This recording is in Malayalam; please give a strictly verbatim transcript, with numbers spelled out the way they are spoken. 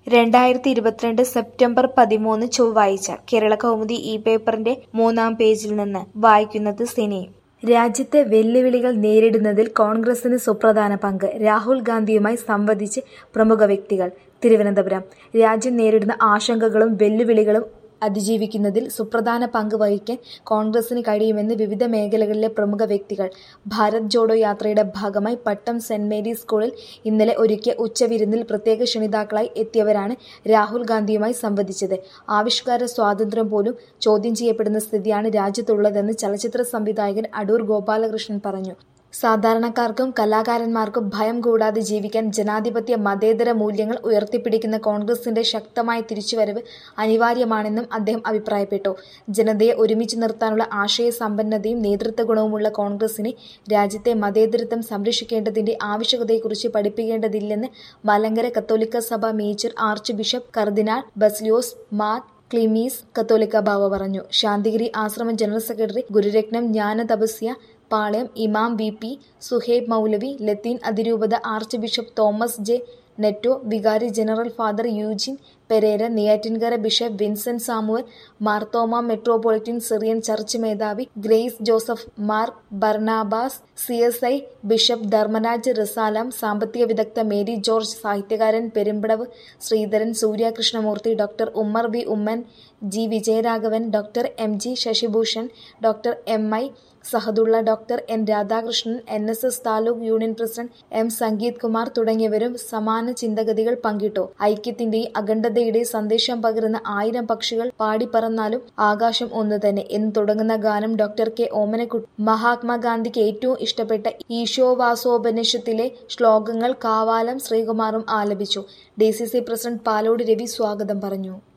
രണ്ടായിരത്തി ഇരുപത്തിരണ്ട് സെപ്റ്റംബർ പതിമൂന്ന് ചൊവ്വാഴ്ച കേരളകൗമുദി ഈ പേപ്പറിന്റെ മൂന്നാം പേജിൽ നിന്ന് വായിക്കുന്നത് സിനി. രാജ്യത്തെ വെല്ലുവിളികൾ നേരിടുന്നതിൽ കോൺഗ്രസിന് സുപ്രധാന പങ്ക്. രാഹുൽ ഗാന്ധിയുമായി സംവദിച്ച് പ്രമുഖ വ്യക്തികൾ. തിരുവനന്തപുരം. രാജ്യം നേരിടുന്ന ആശങ്കകളും വെല്ലുവിളികളും അതിജീവിക്കുന്നതിൽ സുപ്രധാന പങ്ക് വഹിക്കാൻ കോൺഗ്രസിന് കഴിയുമെന്ന് വിവിധ മേഖലകളിലെ പ്രമുഖ വ്യക്തികൾ. ഭാരത് ജോഡോ യാത്രയുടെ ഭാഗമായി പട്ടം സെന്റ് മേരീസ് സ്കൂളിൽ ഇന്നലെ ഒരുക്കിയ ഉച്ചവിരുന്നിൽ പ്രത്യേക ക്ഷണിതാക്കളായി എത്തിയവരാണ് രാഹുൽ ഗാന്ധിയുമായി സംവദിച്ചത്. ആവിഷ്കാര സ്വാതന്ത്ര്യം പോലും ചോദ്യം ചെയ്യപ്പെടുന്ന സ്ഥിതിയാണ് രാജ്യത്തുള്ളതെന്ന് ചലച്ചിത്ര സംവിധായകൻ അടൂർ ഗോപാലകൃഷ്ണൻ പറഞ്ഞു. സാധാരണക്കാർക്കും കലാകാരന്മാർക്കും ഭയം കൂടാതെ ജീവിക്കാൻ ജനാധിപത്യ മതേതര മൂല്യങ്ങൾ ഉയർത്തിപ്പിടിക്കുന്ന കോൺഗ്രസിന്റെ ശക്തമായ തിരിച്ചുവരവ് അനിവാര്യമാണെന്നും അദ്ദേഹം അഭിപ്രായപ്പെട്ടു. ജനതയെ ഒരുമിച്ച് നിർത്താനുള്ള ആശയ സമ്പന്നതയും നേതൃത്വ ഗുണവുമുള്ള കോൺഗ്രസിനെ രാജ്യത്തെ മതേതരത്വം സംരക്ഷിക്കേണ്ടതിന്റെ ആവശ്യകതയെക്കുറിച്ച് പഠിപ്പിക്കേണ്ടതില്ലെന്ന് മലങ്കര കത്തോലിക്ക സഭ മേജർ ആർച്ച് ബിഷപ്പ് കർദിനാൾ ബസേലിയോസ് മാർ ക്ലീമീസ് കത്തോലിക്ക ബാവ പറഞ്ഞു. ശാന്തിഗിരി ആശ്രമം ജനറൽ സെക്രട്ടറി ഗുരുരത്നം ജ്ഞാനതപസ്യ പാളയം ഇമാം വി പി സുഹൈബ് മൗലവി, ലത്തീൻ അതിരൂപത archbishop Thomas J Netto, വികാരി general father Eugene Pereira, Neyyattinkara bishop Vincent Samuel, Marthoma metropolitan Syrian church മേധാവി grace Joseph, Mar Barnabas, C S I bishop Dharmaraj Rasalam, സാമ്പത്തിക വിദഗ്ധ മേരി ജോർജ്, സാഹിത്യകാരൻ Perumpadavu Sreedharan, Soorya Krishnamoorthy, doctor Ummer V Oommen, G Vijayaraghavan, doctor M G Sasibhushan, doctor M I Sahadulla, doctor N Radhakrishnan, N S S taluk union president M Sangeeth Kumar തുടങ്ങിയവരും സമാന ചിന്തഗതികൾ പങ്കിട്ടു. ഐക്യത്തിന്റെയും അഖണ്ഡതയുടെയും സന്ദേശം പകരുന്ന ആയിരം പക്ഷികൾ പാടിപ്പറന്നാലും ആകാശം ഒന്നുതന്നെ എന്ന് തുടങ്ങുന്ന ഗാനം ഡോക്ടർ കെ ഓമനക്കുട്ടി മഹാത്മാഗാന്ധിക്ക് ഏറ്റവും ഇഷ്ടപ്പെട്ട ഈശോവാസോപനിഷത്തിലെ ശ്ലോകങ്ങൾ കാവാലം ശ്രീകുമാറും ആലപിച്ചു. D C C president Palode Ravi സ്വാഗതം പറഞ്ഞു.